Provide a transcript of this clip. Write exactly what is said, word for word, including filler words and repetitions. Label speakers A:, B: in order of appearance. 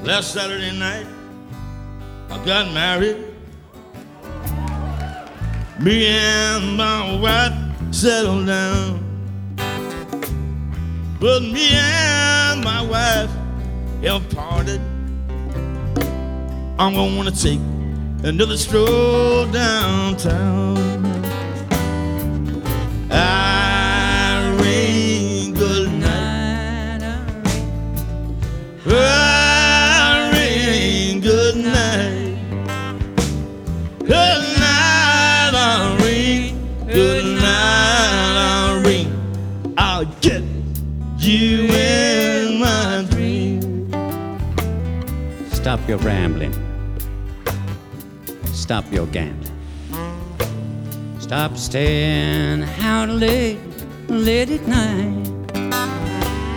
A: Last Saturday night, I got married. Me and my wife settled down. But me and my wife have parted. I'm gonna wanna take another stroll downtown. Irene, good night. Irene, good night. Good night, Irene. Good night, Irene. I'll get you in my dream.
B: Stop your rambling. Stop your gambling. Stop staying out late, late at night.